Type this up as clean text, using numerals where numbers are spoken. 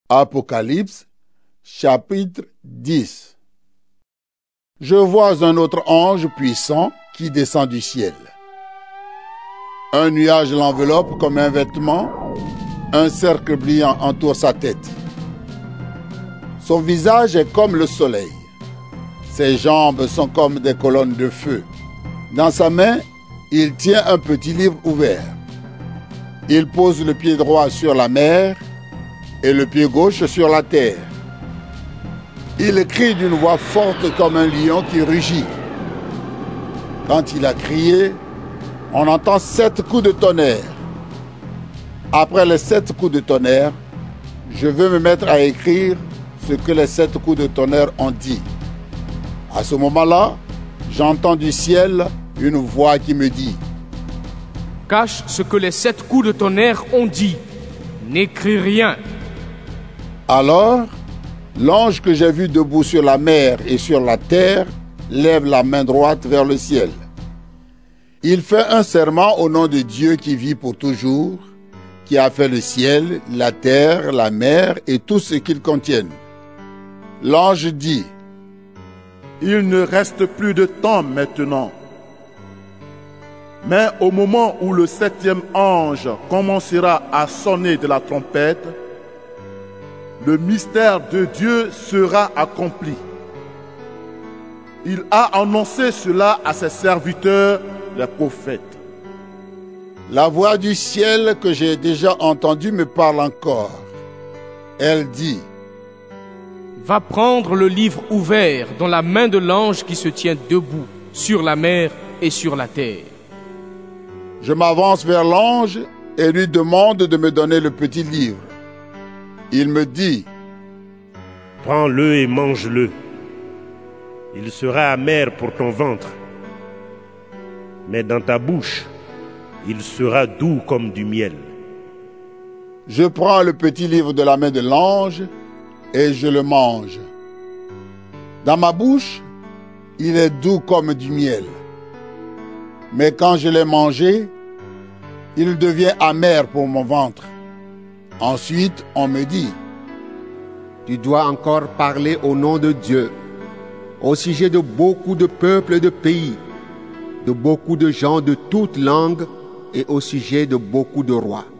Apocalypse, chapitre 10. Je vois un autre ange puissant qui descend du ciel. Un nuage l'enveloppe comme un vêtement, un cercle brillant entoure sa tête. Son visage est comme le soleil. Ses jambes sont comme des colonnes de feu. Dans sa main, il tient un petit livre ouvert. Il pose le pied droit sur la mer et le pied gauche sur la terre. Il crie d'une voix forte comme un lion qui rugit. Quand il a crié, on entend 7 coups de tonnerre. Après les 7 coups de tonnerre, je veux me mettre à écrire ce que les 7 coups de tonnerre ont dit. À ce moment-là, j'entends du ciel une voix qui me dit: Cache ce que les 7 coups de tonnerre ont dit. N'écris rien. Alors, l'ange que j'ai vu debout sur la mer et sur la terre lève la main droite vers le ciel. Il fait un serment au nom de Dieu qui vit pour toujours, qui a fait le ciel, la terre, la mer et tout ce qu'ils contiennent. L'ange dit: Il ne reste plus de temps maintenant. Mais au moment où le 7e ange commencera à sonner de la trompette, le mystère de Dieu sera accompli. Il a annoncé cela à ses serviteurs, les prophètes. La voix du ciel que j'ai déjà entendue me parle encore. Elle dit: Va prendre le livre ouvert dans la main de l'ange qui se tient debout sur la mer et sur la terre. Je m'avance vers l'ange et lui demande de me donner le petit livre. Il me dit: Prends-le et mange-le. Il sera amer pour ton ventre, mais dans ta bouche, il sera doux comme du miel. Je prends le petit livre de la main de l'ange et je le mange. Dans ma bouche, il est doux comme du miel. Mais quand je l'ai mangé, il devient amer pour mon ventre. Ensuite, on me dit: Tu dois encore parler au nom de Dieu, au sujet de beaucoup de peuples et de pays, de beaucoup de gens de toutes langues et au sujet de beaucoup de rois.